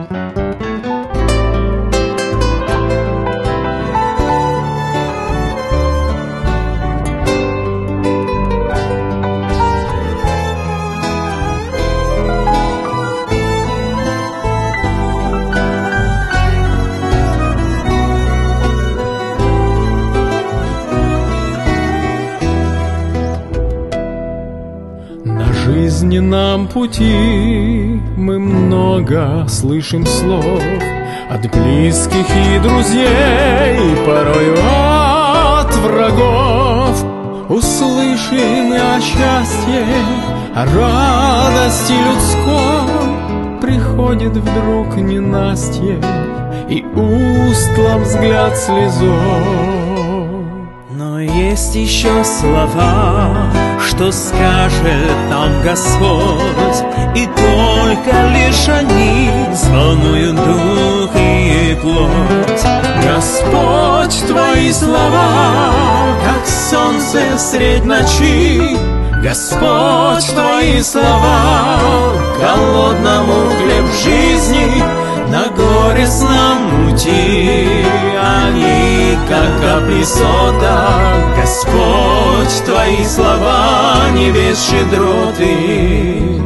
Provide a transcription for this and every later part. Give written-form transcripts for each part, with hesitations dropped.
В жизненном пути мы много слышим слов от близких и друзей, и порою от врагов. Услышим о счастье, о радости людской, приходит вдруг ненастье, и устлан взгляд слезой. Но есть еще слова, что скажет нам Господь, и только лишь они взволнуют дух и плоть. Господь, Твои слова, как солнце средь ночи. Господь, Твои слова, голодному хлеб жизни, на горестном пути. Они, как капли сота, Господь, Твои слова, небес щедроты.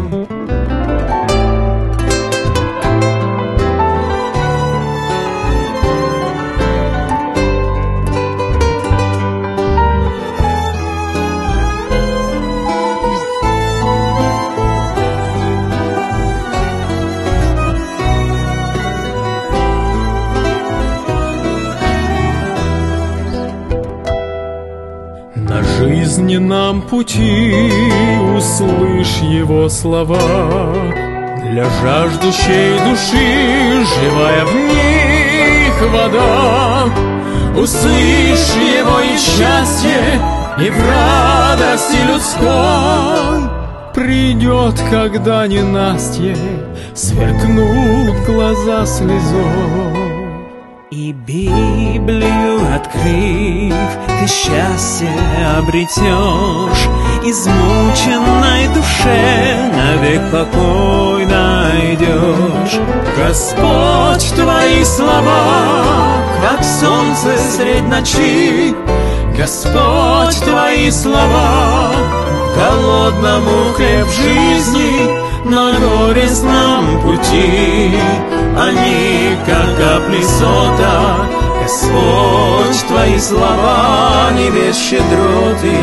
На жизненном пути услышь Его слова, для жаждущей души живая в них вода. Услышь Его и счастье, и в радости людской придет, когда ненастье сверкнут глаза слезой. И Библию открыв, ты счастье обретешь, измученной душе навек покой найдешь. Господь, Твои слова, как солнце средь ночи. Господь, Твои слова, голодному хлеб жизни, на горестном пути. Они, как капли сота, Господь, Твои слова, небес щедроты.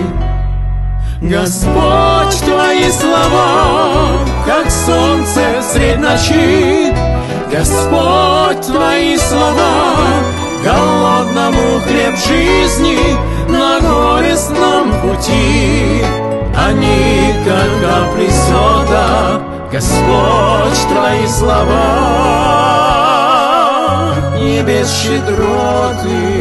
Господь, Твои слова, как солнце средь ночи. Господь, Твои слова, голодному хлеб жизни, на горестном пути. Они, как капли сота, Господь, Твои слова, небес щедроты.